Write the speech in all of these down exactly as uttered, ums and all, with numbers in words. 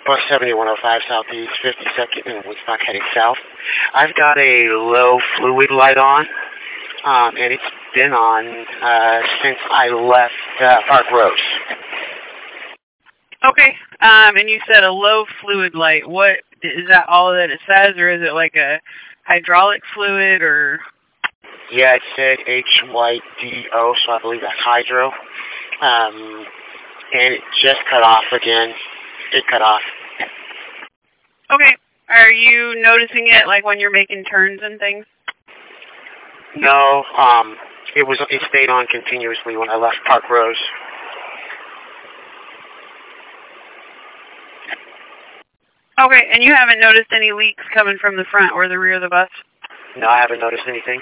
Bus seventy-one oh five Southeast fifty-second in Woodstock heading south. I've got a low fluid light on, um, and it's been on uh, since I left uh, Park Rose. Okay, um, and you said a low fluid light. What, is that all that it says, or is it like a hydraulic fluid, or? Yeah, it said H Y D O, so I believe that's hydro. Um, and it just cut off again. It cut off. Okay. Are you noticing it like when you're making turns and things? No, um, it was it stayed on continuously when I left Park Rose. Okay, and you haven't noticed any leaks coming from the front or the rear of the bus? No, I haven't noticed anything.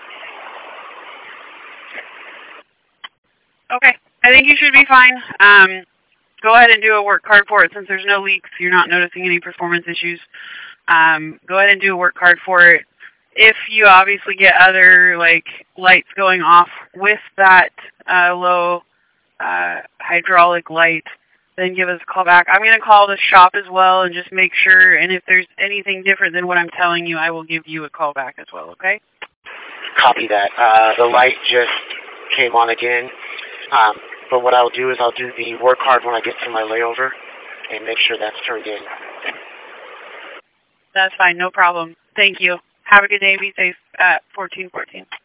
Okay, I think you should be fine. Um, go ahead and do a work card for it since there's no leaks. You're not noticing any performance issues. Um, go ahead and do a work card for it. If you obviously get other like lights going off with that uh, low uh, hydraulic light, then give us a call back. I'm going to call the shop as well and just make sure, and if there's anything different than what I'm telling you, I will give you a call back as well, okay? Copy that. Uh, the light just came on again. Um, but what I'll do is I'll do the work card when I get to my layover and make sure that's turned in. That's fine, no problem. Thank you. Have a good day. Be safe at fourteen fourteen.